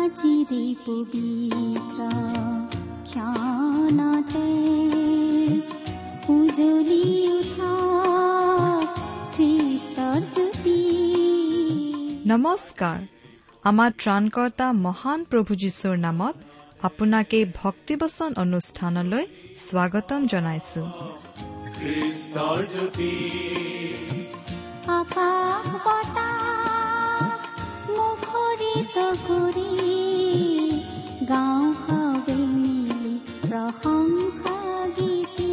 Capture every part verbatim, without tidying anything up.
আজিৰে পবিত্ৰ ক্ষণতে উজলি উঠা খ্ৰীষ্টৰ জ্যোতি। নমস্কাৰ। আমাৰ ত্ৰাণকৰ্তা মহান প্ৰভু যীশুৰ নামত আপোনাক এই ভক্তিবচন অনুষ্ঠানলৈ স্বাগতম জনাইছো। খ্ৰীষ্টৰ জ্যোতি আকাশ বতাহ মুখৰিত কৰি গাঁও হাৱে মিলি প্ৰশংসা গীতি।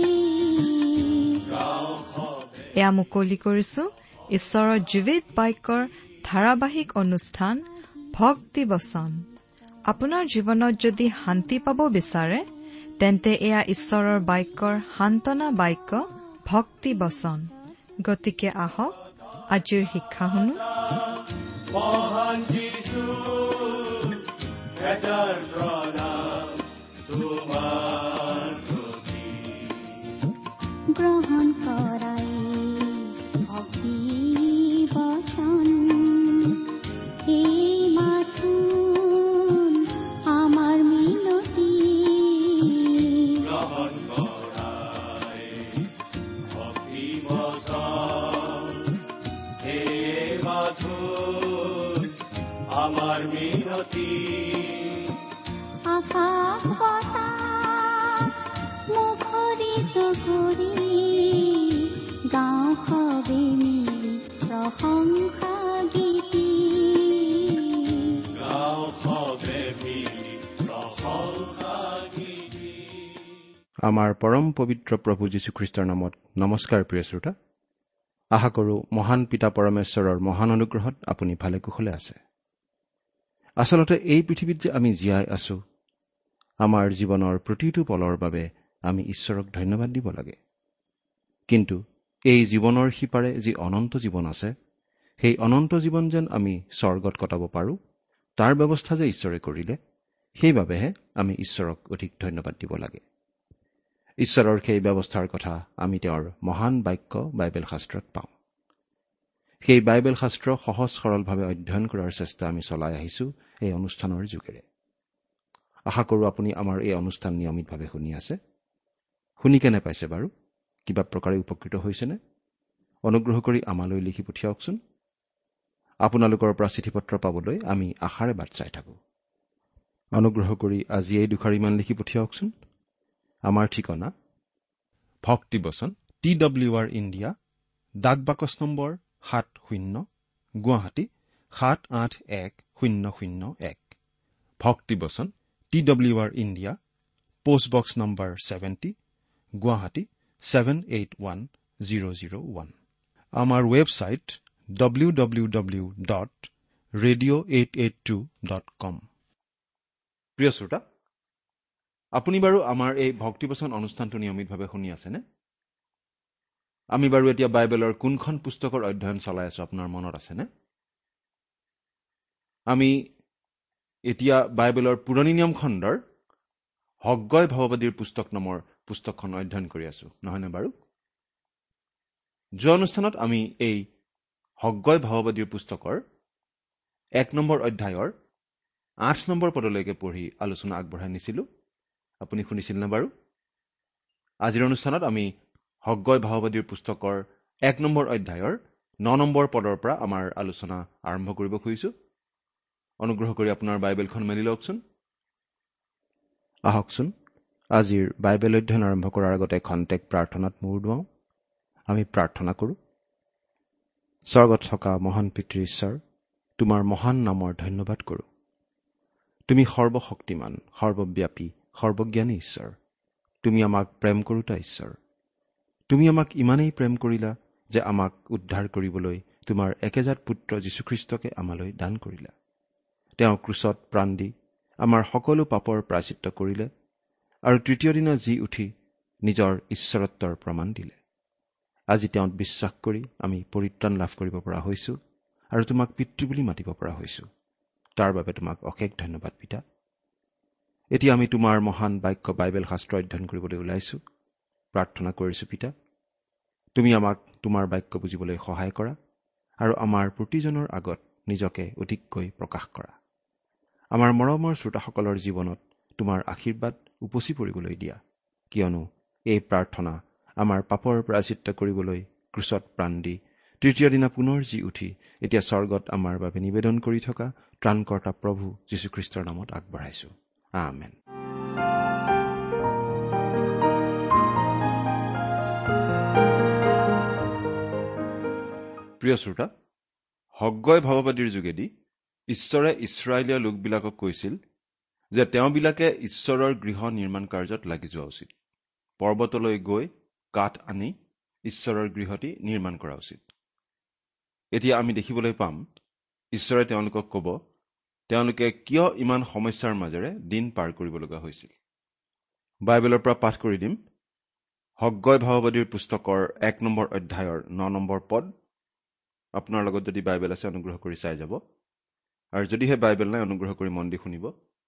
এয়া মুকলি কৰিছো ঈশ্বৰৰ জীৱিত বাক্যৰ ধাৰাবাহিক অনুষ্ঠান ভক্তি বচন। আপোনাৰ জীৱনত যদি শান্তি পাব বিচাৰে তেন্তে এয়া ঈশ্বৰৰ বাক্যৰ সান্তনা বাক্য ভক্তি বচন। গতিকে আহক আজিৰ শিক্ষা শুনো। মহান যীশু হেজাৰ প্ৰণাম তোমাৰ প্ৰতি। গ্ৰহণ কৰাই ভক্তি বচন এই মাথো আমাৰ মিনতি। গ্ৰহণ কৰাই ভক্তি বচন এই মাথো আমাৰ মিনতি। আকাশ বতাহ মুখৰিত কৰি গাঁও হাৱে মিলি প্ৰশংসা গীতি। গাঁও সবে মিলি প্ৰশংসা গীতি। আমাৰ পৰম পবিত্ৰ প্ৰভু যীশুখ্ৰীষ্টৰ নামত নমস্কাৰ প্ৰিয় শ্ৰোতা। আশা কৰোঁ মহান পিতা পৰমেশ্বৰৰ মহান অনুগ্ৰহত আপুনি ভালে কুশলে আছে। আচলতে এই পৃথিৱীত যে আমি জীয়াই আছো, আমাৰ জীৱনৰ প্ৰতিটো পলৰ বাবে আমি ঈশ্বৰক ধন্যবাদ দিব লাগে। কিন্তু এই জীৱনৰ সিপাৰে যি অনন্ত জীৱন আছে, সেই অনন্ত জীৱন যেন আমি স্বৰ্গত কটাব পাৰোঁ, তাৰ ব্যৱস্থা যে ঈশ্বৰে কৰিলে, সেইবাবেহে আমি ঈশ্বৰক অধিক ধন্যবাদ দিব লাগে। ঈশ্বৰৰ সেই ব্যৱস্থাৰ কথা আমি তেওঁৰ মহান বাক্য বাইবেল শাস্ত্ৰত পাওঁ। সেই বাইবেল শাস্ত্ৰ সহজ সৰলভাৱে অধ্যয়ন কৰাৰ চেষ্টা আমি চলাই আহিছো এই অনুষ্ঠানৰ যোগেৰে। আশা কৰোঁ আপুনি আমাৰ এই অনুষ্ঠান নিয়মিতভাৱে শুনি আছে। শুনি কেনে পাইছে বাৰু? কিবা প্ৰকাৰে উপকৃত হৈছেনে? অনুগ্ৰহ কৰি আমালৈ লিখি পঠিয়াওকচোন। আপোনালোকৰ পৰা চিঠি পত্ৰ পাবলৈ আমি আশাৰে বাট চাই থাকোঁ। অনুগ্ৰহ কৰি আজি এই দুখাৰিমান লিখি পঠিয়াওকচোন। আমাৰ ঠিকনা ভক্তিবচন, টি ডব্লিউ আৰ ইণ্ডিয়া, ডাক বাকচ নম্বৰ সাত শূন্য, গুৱাহাটী সাত আঠ এক শূন্য শূন্য এক। Bhaktibachan, T W R India, postbox number seventy, Guwahati seven eight one zero' zero' one. আমাৰ website W W W dot radio' eight eight two dot com. প্ৰিয় শ্ৰোতা, আপুনি বাৰু আমাৰ এই ভক্তিবচন অনুষ্ঠানটো নিয়মিতভাৱে শুনি আছেনে? আমি বাৰু এতিয়া বাইবেলৰ কোনখন পুস্তকৰ অধ্যয়ন চলাই আছো আপোনাৰ মনত আছেনে? আমি এতিয়া বাইবেলৰ পুৰণি নিয়ম খণ্ডৰ হগ্গয় ভাৱবাদীৰ পুস্তক নামৰ পুস্তকখন অধ্যয়ন কৰি আছো, নহয়নে বাৰু? যোৱা অনুষ্ঠানত আমি এই হগ্গয় ভাৱবাদীৰ পুস্তকৰ এক নম্বৰ অধ্যায়ৰ আঠ নম্বৰ পদলৈকে পঢ়ি আলোচনা আগবঢ়াই নিছিলো। আপুনি শুনিছিল নে বাৰু? আজিৰ অনুষ্ঠানত আমি হগ্গয় ভাৱবাদীৰ পুস্তকৰ এক নম্বৰ অধ্যায়ৰ ন নম্বৰ পদৰ পৰা আমাৰ আলোচনা আৰম্ভ কৰিব খুজিছো। অনুগ্ৰহ কৰি আপোনাৰ বাইবেলখন মেলি লওকচোন। আহকচোন আজিৰ বাইবেল অধ্যয়ন আৰম্ভ কৰাৰ আগতে খন্তেক প্ৰাৰ্থনাত মূৰ দুৱাওঁ। আমি প্ৰাৰ্থনা কৰোঁ। স্বৰ্গত থকা মহান পিতৃ ঈশ্বৰ, তোমাৰ মহান নামৰ ধন্যবাদ কৰোঁ। তুমি সৰ্বশক্তিমান, সৰ্বব্যাপী, সৰ্বজ্ঞানী ঈশ্বৰ। তুমি আমাক প্ৰেম কৰোতা ঈশ্বৰ। তুমি আমাক ইমানেই প্ৰেম কৰিলা যে আমাক উদ্ধাৰ কৰিবলৈ তোমাৰ একেজাত পুত্ৰ যীশুখ্ৰীষ্টকে আমালৈ দান কৰিলা। তেওঁ ক্ৰুচত প্ৰাণ দি আমাৰ সকলো পাপৰ প্ৰায়চিত্ত কৰিলে আৰু তৃতীয় দিনা জি উঠি নিজৰ ঈশ্বৰত্বৰ প্ৰমাণ দিলে। আজি তেওঁত বিশ্বাস কৰি আমি পৰিত্ৰাণ লাভ কৰিব পৰা হৈছো আৰু তোমাক পিতৃ বুলি মাতিব পৰা হৈছো। তাৰ বাবে তোমাক অশেষ ধন্যবাদ পিতা। এতিয়া আমি তোমাৰ মহান বাক্য বাইবেল শাস্ত্ৰ অধ্যয়ন কৰিবলৈ ওলাইছো। প্ৰাৰ্থনা কৰিছো পিতা, তুমি আমাক তোমাৰ বাক্য বুজিবলৈ সহায় কৰা আৰু আমাৰ প্ৰতিজনৰ আগত নিজকে অধিককৈ প্ৰকাশ কৰা। আমাৰ মৰমৰ শ্ৰোতাসকলৰ জীৱনত তোমাৰ আশীৰ্বাদ উপচি পৰিবলৈ দিয়া, কিয়নো এই প্ৰাৰ্থনা আমাৰ পাপৰ প্ৰায়চিত্ত কৰিবলৈ ক্ৰুচত প্ৰাণ দি তৃতীয় দিনা পুনৰ জি উঠি এতিয়া স্বৰ্গত আমাৰ বাবে নিবেদন কৰি থকা ত্ৰাণকৰ্তা প্ৰভু যীশুখ্ৰীষ্টৰ নামত আগবঢ়াইছো। আমেন। প্ৰিয় শ্ৰোতা, হগ্গই ভাৱবাদীৰ যোগেদি ঈশ্বৰে ইছৰাইলীয় লোকবিলাকক কৈছিল যে তেওঁবিলাকে ঈশ্বৰৰ গৃহ নিৰ্মাণ কাৰ্যত লাগি যোৱা উচিত। পৰ্বতলৈ গৈ কাঠ আনি ঈশ্বৰৰ গৃহটি নিৰ্মাণ কৰা উচিত। এতিয়া আমি দেখিবলৈ পাম ঈশ্বৰে তেওঁলোকক ক'ব তেওঁলোকে কিয় ইমান সমস্যাৰ মাজেৰে দিন পাৰ কৰিব লগা হৈছিল। বাইবেলৰ পৰা পাঠ কৰি দিম। হগ্গই ভাৱবাদীৰ পুস্তকৰ এক নম্বৰ অধ্যায়ৰ ন নম্বৰ পদ। আপোনাৰ লগত যদি বাইবেল আছে অনুগ্ৰহ কৰি চাই যাব, আৰু যদিহে বাইবেল নাই অনুগ্ৰহ কৰি মন দি শুনিব।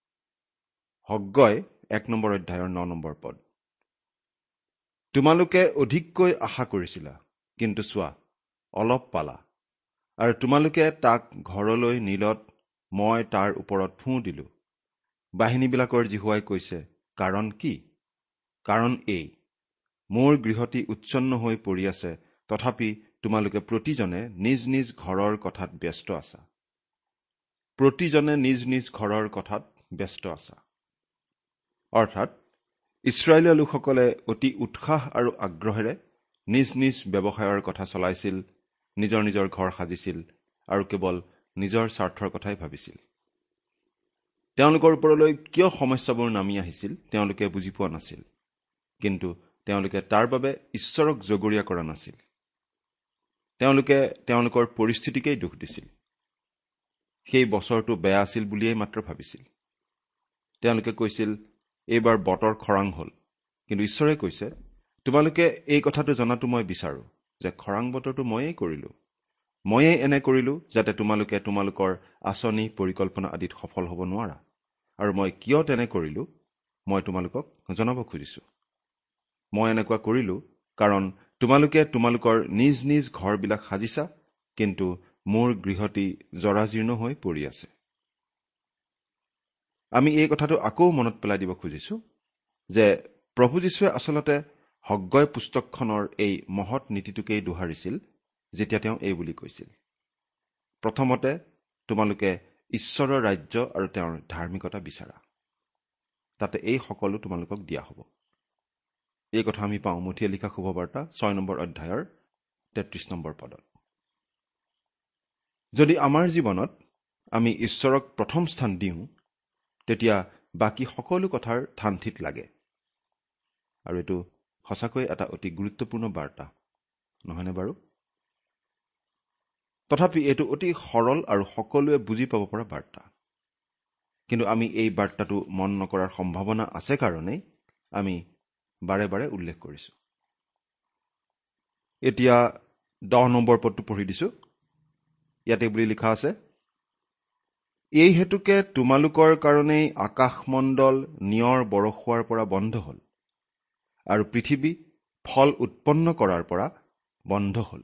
হগ্গই এক নম্বৰ অধ্যায়ৰ ন নম্বৰ পদ। তোমালোকে অধিককৈ আশা কৰিছিলা, কিন্তু চোৱা অলপ পালা, আৰু তোমালোকে তাক ঘৰলৈ নিলত মই তাৰ ওপৰত ফোঁ দিলো। বাহিনীবিলাকৰ জিহুৱাই কৈছে, কাৰণ কি? কাৰণ এই, মোৰ গৃহটি উচ্ছন্ন হৈ পৰি আছে, তথাপি তোমালোকে প্ৰতিজনে নিজ নিজ ঘৰৰ কথাত ব্যস্ত আছা। প্ৰতিজনে নিজ নিজ ঘৰৰ কথাত ব্যস্ত আছা। অৰ্থাৎ ইছৰাইলীয় লোকসকলে অতি উৎসাহ আৰু আগ্ৰহেৰে নিজ নিজ ব্যৱসায়ৰ কথা চলাইছিল, নিজৰ নিজৰ ঘৰ সাজিছিল আৰু কেৱল নিজৰ স্বাৰ্থৰ কথাই ভাবিছিল। তেওঁলোকৰ ওপৰলৈ কিয় সমস্যাবোৰ নামি আহিছিল তেওঁলোকে বুজি পোৱা নাছিল, কিন্তু তেওঁলোকে তাৰ বাবে ঈশ্বৰক জগৰীয়া কৰা নাছিল। তেওঁলোকে তেওঁলোকৰ পৰিস্থিতিকেই দোষ দিছিল। সেই বছৰটো বেয়া আছিল বুলিয়েই মাত্ৰ ভাবিছিল। তেওঁলোকে কৈছিল এইবাৰ বতৰ খৰাং হ'ল, কিন্তু ঈশ্বৰে কৈছে তোমালোকে এই কথাটো জনাটো মই বিচাৰো যে খৰাং বতৰটো ময়েই কৰিলো। ময়েই এনে কৰিলো যাতে তোমালোকে তোমালোকৰ আঁচনি পৰিকল্পনা আদিত সফল হ'ব নোৱাৰা। আৰু মই কিয় তেনে কৰিলো মই তোমালোকক জনাব খুজিছো। মই এনেকুৱা কৰিলো কাৰণ তোমালোকে তোমালোকৰ নিজ নিজ ঘৰবিলাক সাজিছা, কিন্তু মোৰ গৃহটি জৰাজীৰ্ণ হৈ পৰি আছে। আমি এই কথাটো আকৌ মনত পেলাই দিব খুজিছো যে প্ৰভু যীশুৱে আচলতে হগ্গই পুস্তকখনৰ এই মহৎ নীতিটোকেই দোহাৰিছিল যেতিয়া তেওঁ এই বুলি কৈছিল, প্ৰথমতে তোমালোকে ঈশ্বৰৰ ৰাজ্য আৰু তেওঁৰ ধাৰ্মিকতা বিচাৰা, তাতে এই সকলো তোমালোকক দিয়া হ'ব। এই কথা আমি পাওঁ মথিয়ে লিখা শুভবাৰ্তা ছয় নম্বৰ অধ্যায়ৰ তেত্ৰিশ নম্বৰ পদত। যদি আমাৰ জীৱনত আমি ঈশ্বৰক প্ৰথম স্থান দিওঁ, তেতিয়া বাকী সকলো কথাৰ ঠান ঠিত লাগে। আৰু এইটো সঁচাকৈ এটা অতি গুৰুত্বপূৰ্ণ বাৰ্তা, নহয়নে বাৰু? তথাপি এইটো অতি সৰল আৰু সকলোৱে বুজি পাব পৰা বাৰ্তা। কিন্তু আমি এই বাৰ্তাটো মন নকৰাৰ সম্ভাৱনা আছে কাৰণেই আমি বাৰে বাৰে উল্লেখ কৰিছো। এতিয়া দহ নম্বৰ পদটো পঢ়ি দিছো। ইয়াতে বুলি লিখা আছে, এই হেতুকে তোমালোকৰ কাৰণেই আকাশমণ্ডল নিয়ৰ বৰষুৱাৰ পৰা বন্ধ হ'ল, আৰু পৃথিৱী ফল উৎপন্ন কৰাৰ পৰা বন্ধ হ'ল।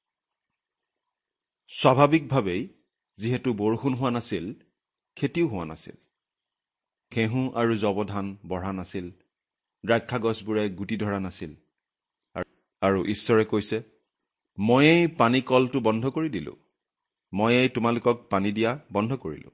স্বাভাৱিকভাৱেই যিহেতু বৰষুণ হোৱা নাছিল, খেতিও হোৱা নাছিল। ঘেঁহু আৰু যৱধান বঢ়া নাছিল, দ্ৰাক্ষা গছবোৰে গুটি ধৰা নাছিল। আৰু ঈশ্বৰে কৈছে, ময়েই পানী কলটো বন্ধ কৰি দিলো, ময়েই তোমালোকক পানী দিয়া বন্ধ কৰিলো।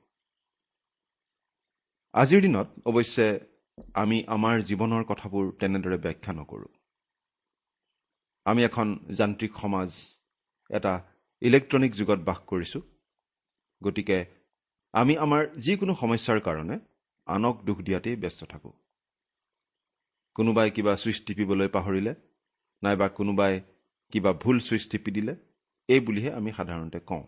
আজিৰ দিনত অৱশ্যে আমি আমাৰ জীৱনৰ কথাবোৰ তেনেদৰে ব্যাখ্যা নকৰো। আমি এখন যান্ত্ৰিক সমাজ, এটা ইলেক্ট্ৰনিক যুগত বাস কৰিছো। গতিকে আমি আমাৰ যিকোনো সমস্যাৰ কাৰণে আনক দুখ দিয়াতেই ব্যস্ত থাকো। কোনোবাই কিবা ছুইচ টিপিবলৈ পাহৰিলে, নাইবা কোনোবাই কিবা ভুল ছুইচ টিপি দিলে, এই বুলিহে আমি সাধাৰণতে কওঁ।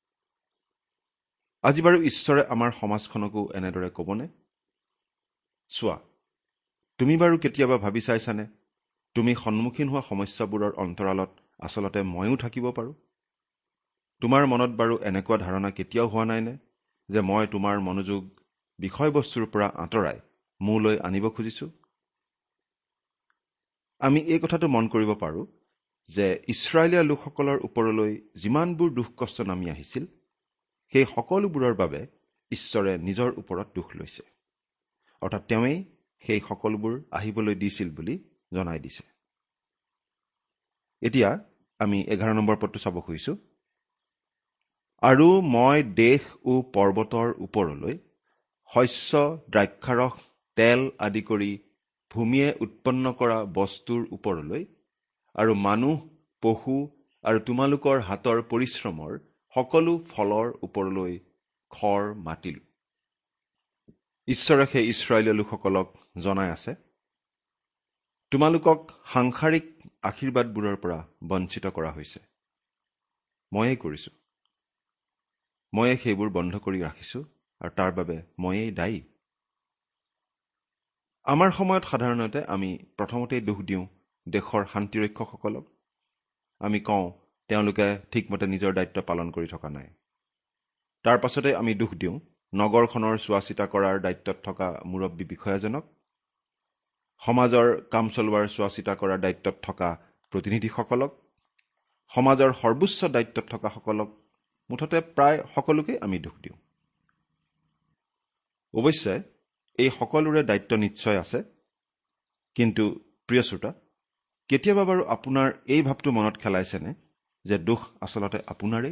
আজি বাৰু ঈশ্বৰে আমাৰ সমাজখনকো এনেদৰে ক'বনে? চোৱা, তুমি বাৰু কেতিয়াবা ভাবি চাইছানে তুমি সন্মুখীন হোৱা সমস্যাবোৰৰ অন্তৰালত আচলতে ময়ো থাকিব পাৰো? তোমাৰ মনত বাৰু এনেকুৱা ধাৰণা কেতিয়াও হোৱা নাইনে যে মই তোমাৰ মনোযোগ বিষয়বস্তুৰ পৰা আঁতৰাই মোলৈ আনিব খুজিছো? আমি এই কথাটো মন কৰিব পাৰো যে ইছৰাইলীয়া লোকসকলৰ ওপৰলৈ যিমানবোৰ দুখ কষ্ট নামি আহিছিল, সেই সকলোবোৰৰ বাবে ঈশ্বৰে নিজৰ ওপৰত দোষ লৈছে, অৰ্থাৎ তেওঁৱেই সেই সকলোবোৰ আহিবলৈ দিছিল বুলি জনাই দিছে। এতিয়া আমি এঘাৰ নম্বৰ পদটো চাব খুজিছো। আৰু মই দেশ ও পৰ্বতৰ ওপৰলৈ, শস্য, দ্ৰাক্ষাৰস, তেল আদি কৰি ভূমিয়ে উৎপন্ন কৰা বস্তুৰ ওপৰলৈ আৰু মানুহ, পশু আৰু তোমালোকৰ হাতৰ পৰিশ্ৰমৰ সকলো ফলৰ ওপৰলৈ খৰ মাতিলো। ঈশ্বৰে সেই ইছৰাইলীয় লোকসকলক জনাই আছে, তোমালোকক সাংসাৰিক আশীৰ্বাদবোৰৰ পৰা বঞ্চিত কৰা হৈছে। ময়েই কৰিছো, ময়ে সেইবোৰ বন্ধ কৰি ৰাখিছো আৰু তাৰ বাবে ময়েই দায়ী। আমাৰ সময়ত সাধাৰণতে আমি প্ৰথমতেই দোষ দিওঁ দেশৰ শান্তিৰক্ষকসকলক। আমি কওঁ তেওঁলোকে ঠিকমতে নিজৰ দায়িত্ব পালন কৰি থকা নাই। তাৰ পাছতে আমি দোষ দিওঁ নগৰখনৰ চোৱা চিতা কৰাৰ দায়িত্বত থকা মুৰব্বী বিষয়াজনক, সমাজৰ কাম চলোৱাৰ চোৱা চিতা কৰাৰ দায়িত্বত থকা প্ৰতিনিধিসকলক, সমাজৰ সৰ্বোচ্চ দায়িত্বত থকা সকলক, মুঠতে প্ৰায় সকলোকে আমি দোষ দিওঁ। অৱশ্যে এই সকলোৰে দায়িত্ব নিশ্চয় আছে, কিন্তু প্ৰিয় শ্ৰোতা, কেতিয়াবা বাৰু আপোনাৰ এই ভাৱটো মনত খেলাইছেনে যে দোষ আচলতে আপোনাৰেই?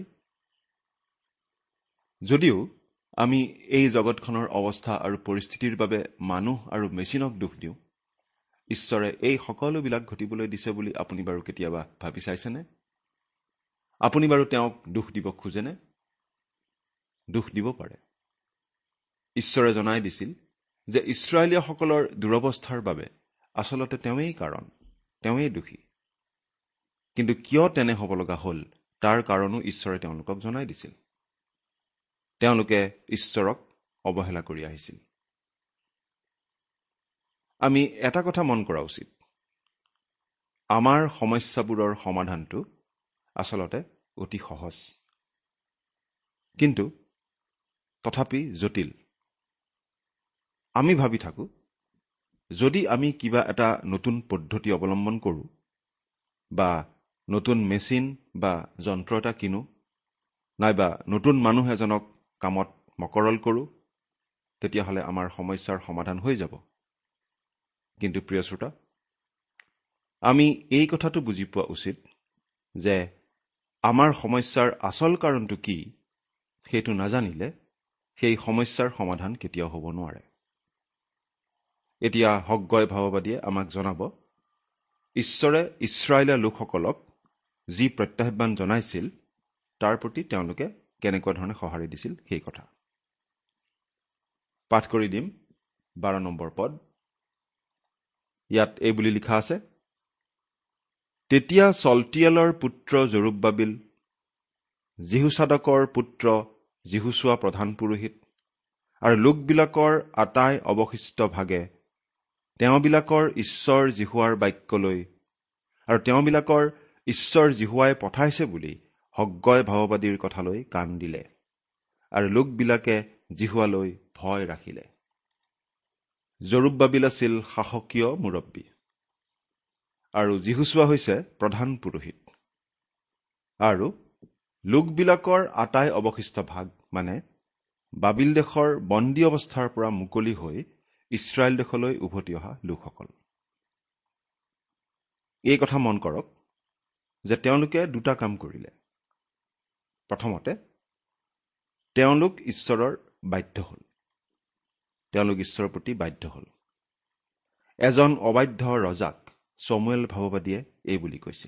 যদিও আমি এই জগতখনৰ অৱস্থা আৰু পৰিস্থিতিৰ বাবে মানুহ আৰু মেচিনক দোষ দিওঁ, ঈশ্বৰে এই সকলোবিলাক ঘটিবলৈ দিছে বুলি আপুনি বাৰু কেতিয়াবা ভাবি চাইছেনে? আপুনি বাৰু তেওঁক দোষ দিব খোজেনে? দোষ দিব পাৰে। ঈশ্বৰে জনাই দিছিল যে ইছৰাইলীয়সকলৰ দুৰৱস্থাৰ বাবে আচলতে তেওঁৱেই কাৰণ, তেওঁৱেই দোষী। কিন্তু কিয় তেনে হ'ব লগা হ'ল তাৰ কাৰণো ঈশ্বৰে তেওঁলোকক জনাই দিছিল। তেওঁলোকে ঈশ্বৰক অৱহেলা কৰি আহিছিল। আমি এটা কথা মন কৰা উচিত, আমাৰ সমস্যাবোৰৰ সমাধানটো আচলতে অতি সহজ, কিন্তু তথাপি জটিল। আমি ভাবি থাকো যদি আমি কিবা এটা নতুন পদ্ধতি অৱলম্বন কৰোঁ বা নতুন মেচিন বা যন্ত্ৰ এটা কিনো, নাইবা নতুন মানুহ এজনক কামত মকৰল কৰোঁ, তেতিয়াহ'লে আমাৰ সমস্যাৰ সমাধান হৈ যাব। কিন্তু প্ৰিয় শ্ৰোতা, আমি এই কথাটো বুজি পোৱা উচিত যে আমাৰ সমস্যাৰ আচল কাৰণটো কি সেইটো নাজানিলে সেই সমস্যাৰ সমাধান কেতিয়াও হ'ব নোৱাৰে। এতিয়া হগ্গয় ভাৱবাদীয়ে আমাক জনাব ঈশ্বৰে ইছৰাইলীয় লোকসকলক যি প্ৰত্যাহ্বান জনাইছিল তাৰ প্ৰতি তেওঁলোকে কেনেকুৱা ধৰণে সঁহাৰি দিছিল সেই কথা। পাঠ কৰি দিম বাৰ নম্বৰ পদ। ইয়াত এই বুলি লিখা আছে, তেতিয়া চলটিয়েলৰ পুত্ৰ জৰুব্বাবিল, জিহুচাদকৰ পুত্ৰ জিহুচোৱা প্ৰধান পুৰোহিত আৰু লোকবিলাকৰ আটাই অৱশিষ্ট ভাগে তেওঁবিলাকৰ ঈশ্বৰ জিহুৱাৰ বাক্যলৈ আৰু তেওঁবিলাকৰ ঈশ্বৰ জিহুৱাই পঠাইছে বুলি হগ্গয় ভাৱবাদীৰ কথালৈ কাণ দিলে আৰু লোকবিলাকে জিহুৱালৈ ভয় ৰাখিলে। জৰুব্বাবিল আছিল শাসকীয় মুৰব্বী আৰু জিহুচোৱা হৈছে প্ৰধান পুৰোহিত, আৰু লোকবিলাকৰ আটাই অৱশিষ্ট ভাগ মানে বাবিল দেশৰ বন্দী অৱস্থাৰ পৰা মুকলি হৈ ইছৰাইল দেশলৈ উভতি অহা লোকসকল। এই কথা মন কৰক যে তেওঁলোকে দুটা কাম কৰিলে। প্ৰথমতে তেওঁলোক ঈশ্বৰৰ বাধ্য হ'ল, তেওঁলোক ঈশ্বৰৰ প্ৰতি বাধ্য হ'ল। এজন অবাধ্য ৰজাক চমুৱেল ভাৱবাদীয়ে এই বুলি কৈছিল।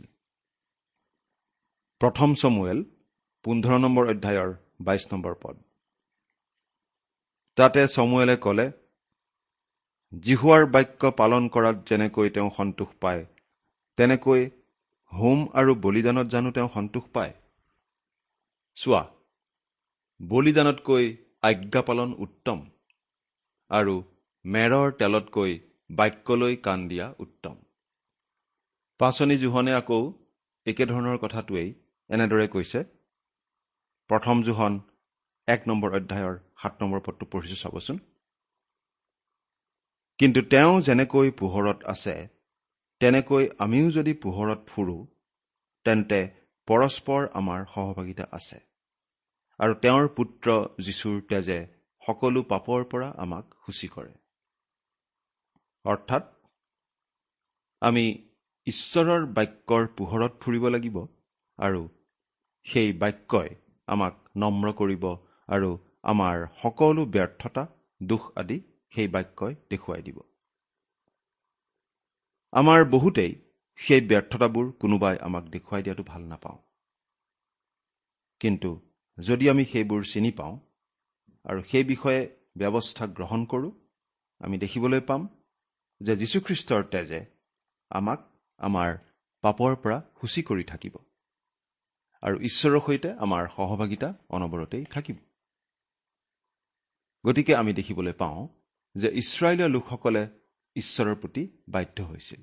প্ৰথম চমুৱেল পোন্ধৰ নম্বৰ অধ্যায়ৰ বাইশ নম্বৰ পদ। তাতে চমুৱেলে ক'লে, জিহুৱাৰ বাক্য পালন কৰাত যেনেকৈ তেওঁ সন্তোষ পায়, তেনেকৈ হোম আৰু বলিদানত জানো তেওঁ সন্তোষ পায়? চোৱা, বলিদানতকৈ আজ্ঞা পালন উত্তম, আৰু মেৰৰ তেলতকৈ বাক্যলৈ কাণ দিয়া উত্তম। পাচনি জোহনে আকৌ একেধৰণৰ কথাটোৱেই এনেদৰে কৈছে। প্ৰথম জোহন এক নম্বৰ অধ্যায়ৰ সাত নম্বৰ পদটো পঢ়িছো চাবচোন। কিন্তু তেওঁ যেনেকৈ পোহৰত আছে, তেনেকৈ আমিও যদি পোহৰত ফুৰো, তেন্তে পৰস্পৰ আমাৰ সহভাগিতা আছে, আৰু তেওঁৰ পুত্ৰ যীশুৰ তেজে সকলো পাপৰ পৰা আমাক সূচী কৰে। অৰ্থাৎ আমি ঈশ্বৰৰ বাক্যৰ পোহৰত ফুৰিব লাগিব আৰু সেই বাক্যই আমাক নম্ৰ কৰিব আৰু আমাৰ সকলো ব্যৰ্থতা দুখ আদি সেই বাক্যই দেখুৱাই দিব। আমাৰ বহুতেই সেই ব্যৰ্থতাবোৰ কোনোবাই আমাক দেখুৱাই দিয়াটো ভাল নাপাওঁ, কিন্তু যদি আমি সেইবোৰ চিনি পাওঁ আৰু সেই বিষয়ে ব্যৱস্থা গ্ৰহণ কৰোঁ, আমি দেখিবলৈ পাম যে যীশুখ্ৰীষ্টৰ তেজে আমাক আমাৰ পাপৰ পৰা সূচী কৰি থাকিব আৰু ঈশ্বৰৰ সৈতে আমাৰ সহভাগিতা অনবৰতেই থাকিব। গতিকে আমি দেখিবলৈ পাওঁ যে ইছৰাইলীয় লোকসকলে ঈশ্বৰৰ প্ৰতি বাধ্য হৈছিল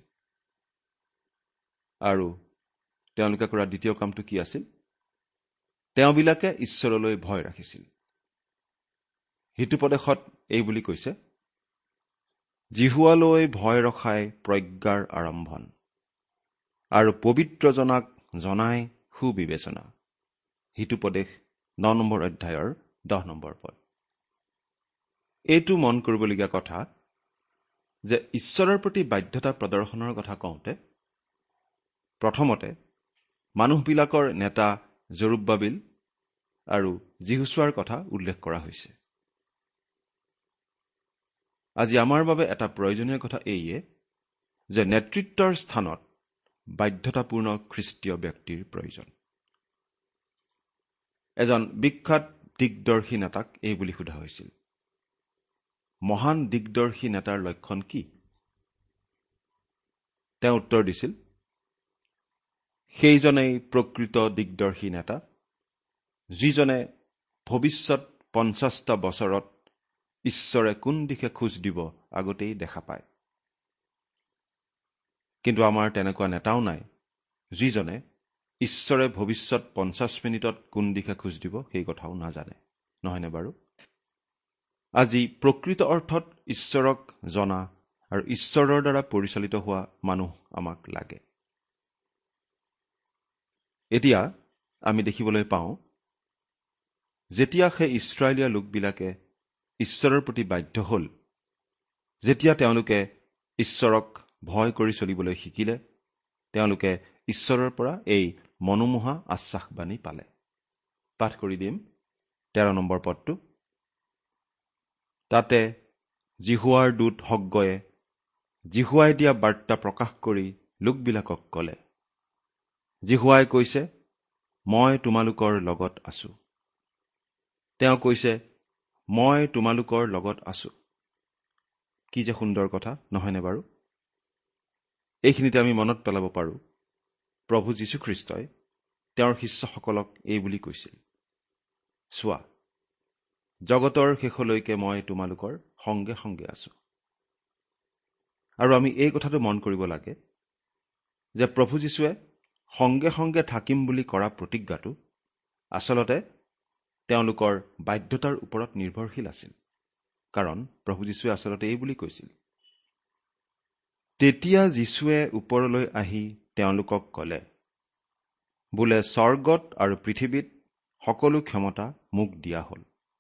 আৰু তেওঁলোকে কৰা দ্বিতীয় কামটো কি আছিল? তেওঁবিলাকে ঈশ্বৰলৈ ভয় ৰাখিছিল। হিতুপদেশত এই বুলি কৈছে, জিহুৱালৈ ভয় ৰখাই প্ৰজ্ঞাৰ আৰম্ভণ আৰু পবিত্ৰজনাক জনাই সুবিবেচনা। হিতুপদেশ ন নম্বৰ অধ্যায়ৰ দহ নম্বৰ পদ। এইটো মন কৰিবলগীয়া কথা যে ঈশ্বৰৰ প্ৰতি বাধ্যতা প্ৰদৰ্শনৰ কথা কওঁতে প্ৰথমতে মানুহবিলাকৰ নেতা জৰুব্বাবিল আৰু জিহুছোৱাৰ কথা উল্লেখ কৰা হৈছে। আজি আমাৰ বাবে এটা প্ৰয়োজনীয় কথা এইয়ে যে নেতৃত্বৰ স্থানত বাধ্যতাপূৰ্ণ খ্ৰীষ্টীয় ব্যক্তিৰ প্ৰয়োজন। এজন বিখ্যাত দিগদৰ্শী নেতাক এই বুলি সোধা হৈছিল, মহান দিগদৰ্শী নেতাৰ লক্ষণ কি? তেওঁ উত্তৰ দিছিল, সেইজনেই প্ৰকৃত দিগদৰ্শী নেতা, যিজনে ভৱিষ্যত পঞ্চাছটা বছৰত ঈশ্বৰে কোন দিশে খোজ দিব আগতেই দেখা পায়। কিন্তু আমাৰ তেনেকুৱা নেতাও নাই, যিজনে ঈশ্বৰে ভৱিষ্যত পঞ্চাছ মিনিটত কোন দিশে খোজ দিব সেই কথাও নাজানে, নহয়নে বাৰু? আজি প্ৰকৃত অৰ্থত ঈশ্বৰক জনা আৰু ঈশ্বৰৰ দ্বাৰা পৰিচালিত হোৱা মানুহ আমাক লাগে। এতিয়া আমি দেখিবলৈ পাওঁ, যেতিয়া সেই ইছৰাইলীয়া লোকবিলাকে ঈশ্বৰৰ প্ৰতি বাধ্য হ'ল, যেতিয়া তেওঁলোকে ঈশ্বৰক ভয় কৰি চলিবলৈ শিকিলে, তেওঁলোকে ঈশ্বৰৰ পৰা এই মনোমোহা আশ্বাসবাণী পালে। পাঠ কৰি দিম তেৰ নম্বৰ পদটো। তাতে জিহুৱাৰ দূত হগ্গয়ে জিহুৱাই দিয়া বাৰ্তা প্ৰকাশ কৰি লোকবিলাকক ক'লে, জিহুৱাই কৈছে, মই তোমালোকৰ লগত আছো। তেওঁ কৈছে, মই তোমালোকৰ লগত আছো। কি যে সুন্দৰ কথা, নহয়নে বাৰু? এইখিনিতে আমি মনত পেলাব পাৰোঁ, প্ৰভু যীশুখ্ৰীষ্টই তেওঁৰ শিষ্যসকলক এই বুলি কৈছিল, চোৱা, জগতৰ শেষলৈকে মই তোমালোকৰ সংগে সংগে আছো। আৰু আমি এই কথাটো মন কৰিব লাগে যে প্ৰভু যীশুৱে সংগে সংগে থাকিম বুলি কৰা প্ৰতিজ্ঞাটো আচলতে তেওঁলোকৰ বাধ্যতাৰ ওপৰত নিৰ্ভৰশীল আছিল। কাৰণ প্ৰভু যীশুৱে আচলতে এই বুলি কৈছিল, তেতিয়া যীশুৱে ওপৰলৈ আহি তেওঁলোকক ক'লে, বোলে স্বৰ্গত আৰু পৃথিৱীত সকলো ক্ষমতা মোক দিয়া হ'ল।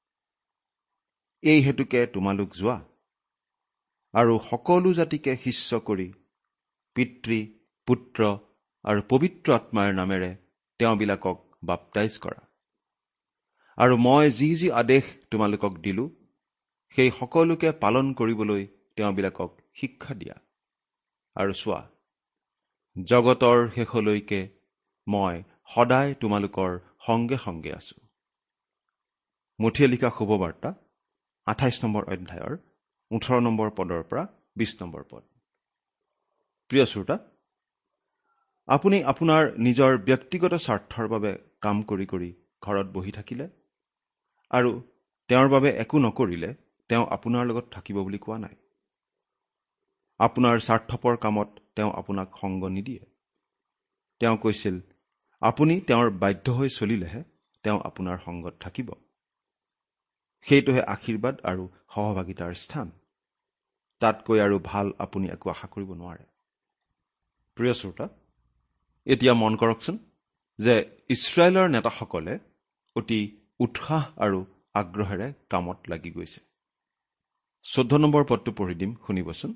এই হেতুকে তোমালোক যোৱা আৰু সকলো জাতিকে শিষ্য কৰি পিতৃ, পুত্ৰ আৰু পবিত্ৰ আত্মাৰ নামেৰে তেওঁবিলাকক বাপ্তাইজ কৰা আৰু মই যি যি আদেশ তোমালোকক দিলো সেই সকলোকে পালন কৰিবলৈ তেওঁবিলাকক শিক্ষা দিয়া। আৰু চোৱা, জগতৰ শেষলৈকে মই সদায় তোমালোকৰ সংগে সংগে আছো। মথিয়ে লিখা শুভবাৰ্তা আঠাইছ নম্বৰ অধ্যায়ৰ ওঠৰ নম্বৰ পদৰ পৰা বিশ নম্বৰ পদ। প্ৰিয় শ্ৰোতা, আপুনি আপোনাৰ নিজৰ ব্যক্তিগত স্বাৰ্থৰ বাবে কাম কৰি কৰি ঘৰত বহি থাকিলে আৰু তেওঁৰ বাবে একো নকৰিলে তেওঁ আপোনাৰ লগত থাকিব বুলি কোৱা নাই। আপোনাৰ স্বাৰ্থপৰ কামত তেওঁ আপোনাক সংগ নিদিয়ে। তেওঁ কৈছিল, আপুনি তেওঁৰ বাধ্য হৈ চলিলেহে তেওঁ আপোনাৰ সংগত থাকিব। সেইটোহে আশীৰ্বাদ আৰু সহভাগিতাৰ স্থান। তাতকৈ আৰু ভাল আপুনি একো আশা কৰিব নোৱাৰে। প্ৰিয় শ্ৰোতা, এতিয়া মন কৰকচোন যে ইছৰাইলৰ নেতাসকলে অতি উৎসাহ আৰু আগ্ৰহেৰে কামত লাগি গৈছে। চৈধ্য নম্বৰ পদটো পঢ়ি দিম, শুনিবচোন।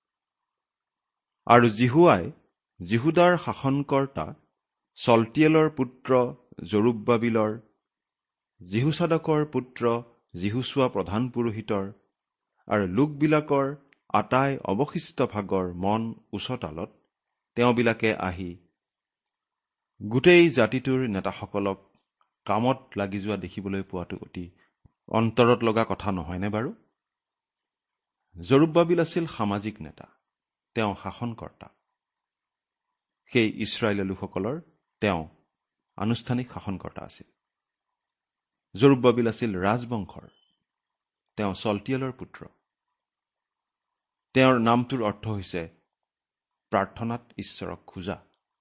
আৰু জিহুৱাই জিহুদাৰ শাসনকৰ্তা চলটিয়েলৰ পুত্ৰ জৰুব্বাবিলৰ, জিহুচাদকৰ পুত্ৰ জিহুচোৱা প্ৰধান পুৰোহিতৰ আৰু লোকবিলাকৰ আটাই অৱশিষ্ট ভাগৰ মন উচতালত তেওঁবিলাকে আহি গোটেই জাতিটোৰ নেতাসকলক কামত লাগি যোৱা দেখিবলৈ পোৱাটো অতি অন্তৰত লগা কথা নহয়নে বাৰু? জৰুব্বাবিল আছিল সামাজিক নেতা, তেওঁ শাসনকৰ্তা। সেই ইছৰাইলৰ লোকসকলৰ তেওঁ আনুষ্ঠানিক শাসনকৰ্তা আছিল। জৰুব্বাবিল আছিল ৰাজবংশৰ, তেওঁ চলটিয়েলৰ পুত্ৰ। তেওঁৰ নামটোৰ অৰ্থ হৈছে প্ৰাৰ্থনাত ঈশ্বৰক খোজা।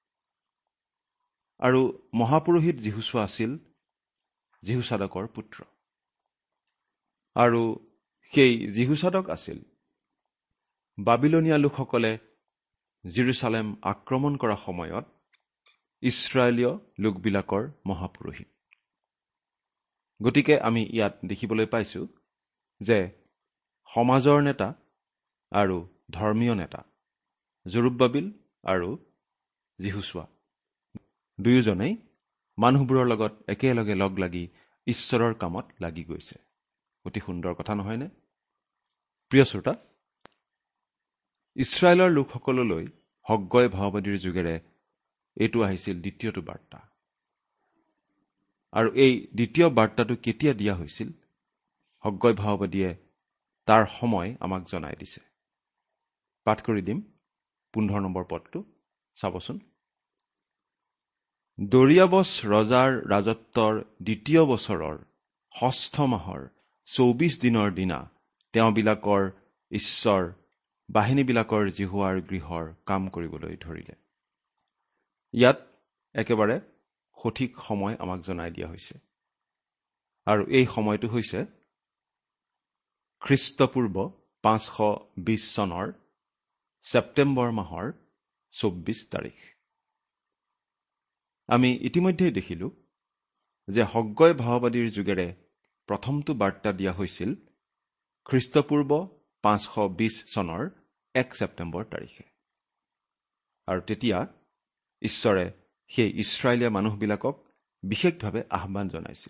আৰু মহাপুৰোহিত জিহুচোৱা আছিল জিহুচাদকৰ পুত্ৰ। আৰু সেই জিহুচাদক আছিল বাবিলনীয়া লোকসকলে জেৰুচালেম আক্ৰমণ কৰা সময়ত ইছৰাইলীয় লোকবিলাকৰ মহাপুৰোহিত। গতিকে আমি ইয়াত দেখিবলৈ পাইছো যে সমাজৰ নেতা আৰু ধৰ্মীয় নেতা জৰুব্বাবিল আৰু জিহুচোৱা দুয়োজনেই মানুহবোৰৰ লগত একেলগে লগ লাগি ঈশ্বৰৰ কামত লাগি গৈছে। অতি সুন্দৰ কথা নহয়নে? প্ৰিয় শ্ৰোতা, ইছৰাইলৰ লোকসকললৈ হগ্গই ভাওবাদীৰ যোগেৰে এইটো আহিছিল দ্বিতীয়টো বাৰ্তা। আৰু এই দ্বিতীয় বাৰ্তাটো কেতিয়া দিয়া হৈছিল? হগ্গই ভাওবাদীয়ে তাৰ সময় আমাক জনাই দিছে। পাঠ কৰি দিম পোন্ধৰ নম্বৰ পদটো, চাবচোন। দৰিয়াবছ ৰজাৰ ৰাজত্বৰ দ্বিতীয় বছৰৰ ষষ্ঠ মাহৰ চৌবিশ দিনৰ দিনা তেওঁবিলাকৰ ঈশ্বৰ বাহিনীবিলাকৰ জিহুৱাৰ গৃহৰ কাম কৰিবলৈ ধৰিলে। ইয়াত একেবাৰে সঠিক সময় আমাক জনাই দিয়া হৈছে। আৰু এই সময়টো হৈছে খ্ৰীষ্টপূৰ্ব পাঁচশ বিশ চনৰ ছেপ্টেম্বৰ মাহৰ চৌব্বিছ তাৰিখ। আমি ইতিমধ্যেই দেখিলো যে হগ্গই ভাওবাদীৰ যোগেৰে প্ৰথমটো বাৰ্তা দিয়া হৈছিল খ্ৰীষ্টপূৰ্ব পাঁচশ বিশ চনৰ এক ছেপ্টেম্বৰ তাৰিখে। আৰু তেতিয়া ঈশ্বৰে সেই ইছৰাইলীয়া মানুহবিলাকক বিশেষভাৱে আহ্বান জনাইছিল।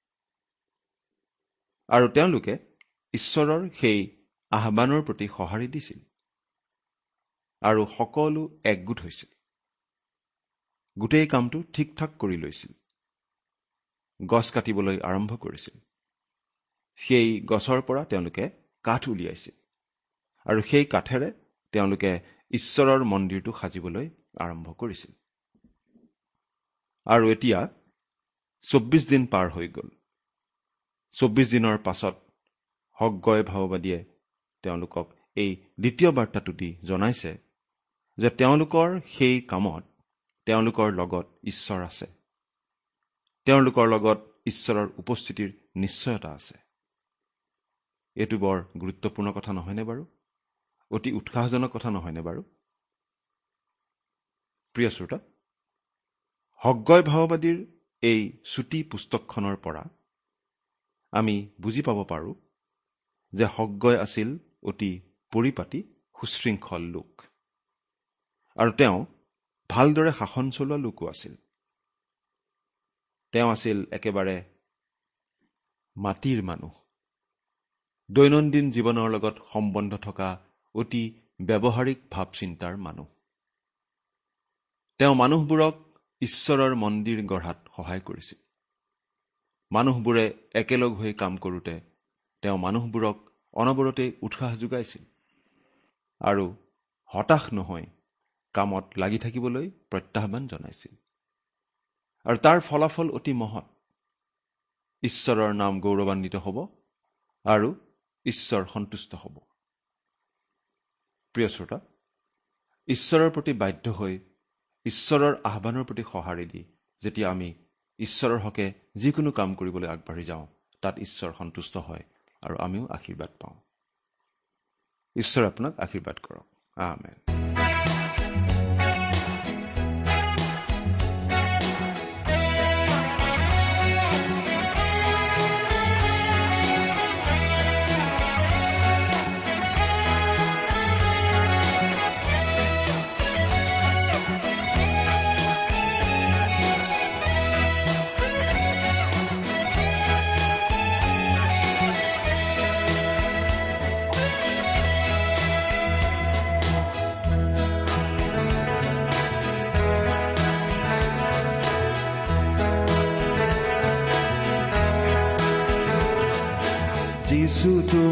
আৰু তেওঁলোকে ঈশ্বৰৰ সেই আহ্বানৰ প্ৰতি সঁহাৰি দিছিল আৰু সকলো একগোট হৈছিল। গোটেই কামটো ঠিক ঠাক কৰি লৈছিল। গছ কাটিবলৈ আৰম্ভ কৰিছিল। সেই গছৰ পৰা তেওঁলোকে কাঠ উলিয়াইছিল আৰু সেই কাঠেৰে তেওঁলোকে ঈশ্বৰৰ মন্দিৰটো সাজিবলৈ আৰম্ভ কৰিছিল। আৰু এতিয়া চৌব্বিছ দিন পাৰ হৈ গ'ল। চৌব্বিছ দিনৰ পাছত হগ্গই ভাওবাদীয়ে তেওঁলোকক এই দ্বিতীয় বাৰ্তাটো দি জনাইছে যে তেওঁলোকৰ সেই কামত তেওঁলোকৰ লগত ঈশ্বৰ আছে। তেওঁলোকৰ লগত ঈশ্বৰৰ উপস্থিতিৰ নিশ্চয়তা আছে। এইটো বৰ গুৰুত্বপূৰ্ণ কথা নহয়নে বাৰু? অতি উৎসাহজনক কথা নহয়নে বাৰু? প্ৰিয় শ্ৰোতা, হগ্গই ভাওবাদীৰ এই চুটি পুস্তকখনৰ পৰা আমি বুজি পাব পাৰো যে হগ্গই আছিল অতি পৰিপাটি সুশৃংখল লোক। আৰু তেওঁ ভালদৰে শাসন চলোৱা লোকো আছিল। তেওঁ আছিল একেবাৰে মাটিৰ মানুহ, দৈনন্দিন জীৱনৰ লগত সম্বন্ধ থকা অতি ব্যৱহাৰিক ভাৱ চিন্তাৰ মানুহ। তেওঁ মানুহবোৰক ঈশ্বৰৰ মন্দিৰ গঢ়াত সহায় কৰিছিল। মানুহবোৰে একেলগ হৈ কাম কৰোঁতে তেওঁ মানুহবোৰক অনবৰতে উৎসাহ যোগাইছিল আৰু হতাশ নহয় কামত লাগি থাকিবলৈ প্ৰত্যাহ্বান জনাইছিল। আৰু তাৰ ফলাফল অতি মহৎ। ঈশ্বৰৰ নাম গৌৰৱান্বিত হ'ব আৰু ঈশ্বৰ সন্তুষ্ট হ'ব। প্ৰিয় শ্ৰোতা, ঈশ্বৰৰ প্ৰতি বাধ্য হৈ ঈশ্বৰৰ আহ্বানৰ প্ৰতি সঁহাৰি দি যেতিয়া আমি ঈশ্বৰৰ হকে যিকোনো কাম কৰিবলৈ আগবাঢ়ি যাওঁ, তাত ঈশ্বৰ সন্তুষ্ট হয় আৰু আমিও আশীৰ্বাদ পাওঁ। ঈশ্বৰ আপোনাক আশীৰ্বাদ কৰক। আমেন।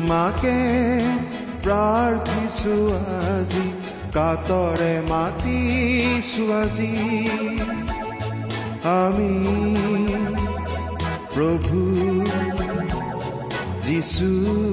তোমাকে প্ৰাৰ্থিছো আজি, কাতৰে মাতিছো আজি আমি প্ৰভু যিশু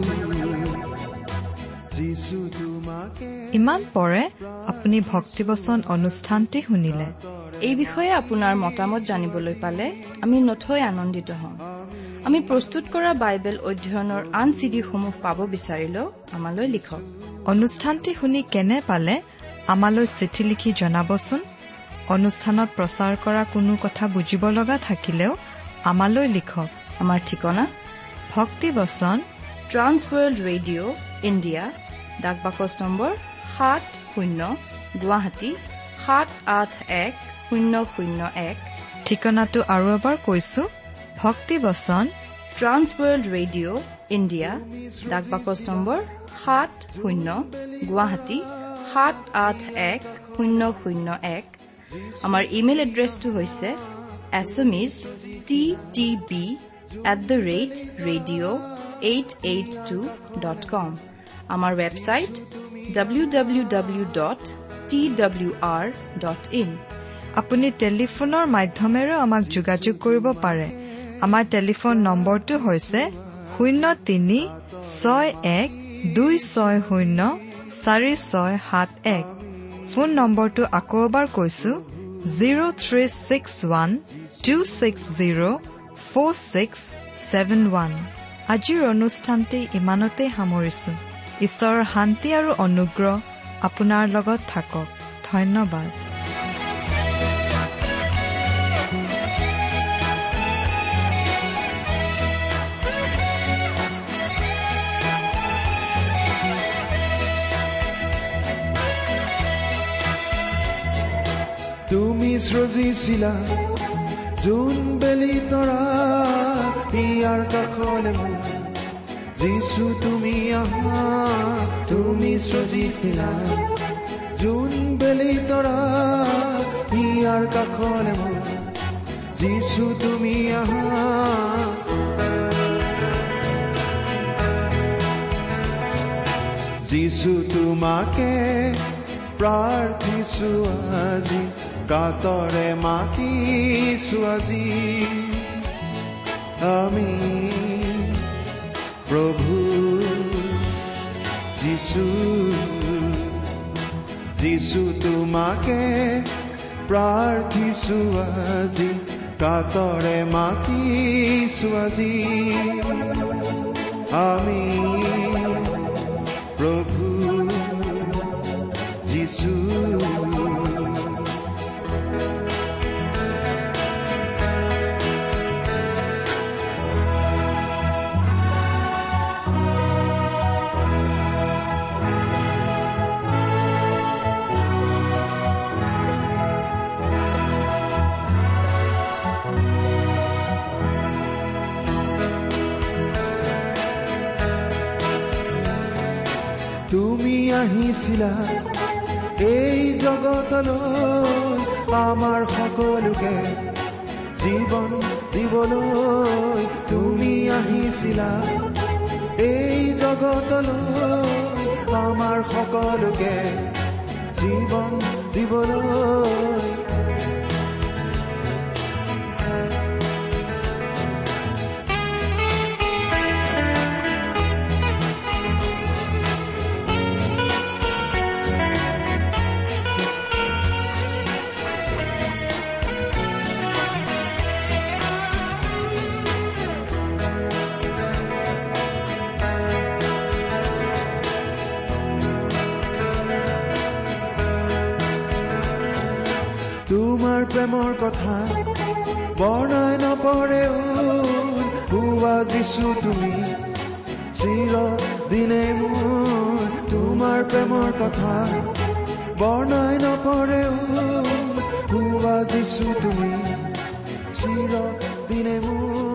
যিশু তোমাকে। ইমান পৰে আপুনি ভক্তিবচন অনুষ্ঠানটি শুনিলে। এই বিষয়ে আপোনাৰ মতামত জানিবলৈ পালে আমি নথৈ আনন্দিত হ'ম। আমি প্ৰস্তুত কৰা বাইবেল অধ্যয়নৰ আন চিডিসমূহ পাব বিচাৰিলেও আমালৈ লিখক। অনুষ্ঠানটি শুনি কেনে পালে আমালৈ চিঠি লিখি জনাবচোন। অনুষ্ঠানত প্ৰচাৰ কৰা কোনো কথা বুজিব লগা থাকিলেও আমালৈ লিখক। আমাৰ ঠিকনা ভক্তিবচন, ট্ৰান্স ৱৰ্ল্ড ৰেডিঅ' ইণ্ডিয়া, ডাক বাকচ নম্বৰ সাত শূন্য গুৱাহাটী সাত আঠ এক শূন্য শূন্য এক। ঠিকনাটো আৰু এবাৰ কৈছো, ভক্তিবচন, ট্ৰান্স ৱৰ্ল্ড ৰেডিঅ' ইণ্ডিয়া, ডাক বাকচ নম্বৰ সাত শূন্য গুৱাহাটী সাত আঠ এক শূন্য শূন্য এক। আমাৰ ইমেইল এড্ৰেছটো হৈছে এছএমইজ T T B at the rate radio' eight eight two dot com. আমাৰ website W W W dot T W R dot in. আপুনি টেলিফোনৰ মাধ্যমেৰেও আমাক যোগাযোগ কৰিব পাৰে। আমাৰ টেলিফোন নম্বৰটো হৈছে শূন্য তিনি ছয় এক দুই ছয় শূন্য চাৰি ছয় সাত এক। ফোন নম্বৰটো আকৌ এবাৰ কৈছো, zero' three six one two six zero' four six seven one. আজিৰ অনুষ্ঠানটি ইমানতে সামৰিছো। ঈশ্বৰৰ শান্তি আৰু অনুগ্ৰহ আপোনাৰ লগত থাকক। ধন্যবাদ। তুমি সৃজিছিলা জোন বেলি তৰা, ইয়াৰ কাষলে মোৰ যিছু তুমি আহা। তুমি সৃজিছিলা জোন বেলি তৰা, ইয়াৰ কাষলে মোৰ যিছু তুমি আহা। যিছু তোমাকে প্ৰাৰ্থিছো আজি, কাতৰে মাতিছো আজি আমি প্ৰভু যিছু যিছু তোমাকে প্ৰাৰ্থিছো আজি, কাতৰে মাতিছো আজি আমি প্ৰভু যিছু। তুমি আহিছিলা এই জগতলৈ, আমাৰ সকলোকে জীৱন দিবলৈ। তুমি আহিছিলা এই জগতলৈ, আমাৰ সকলোকে জীৱন দিবলৈ। তোমাৰ প্ৰেমৰ কথা বৰ্ণাই নপৰেও, হোৱা যিছু তুমি চিৰদিনে মোৰ। তোমাৰ প্ৰেমৰ কথা বৰ্ণাই নপৰেও, হোৱা যিছু তুমি চিৰদিনে মোৰ।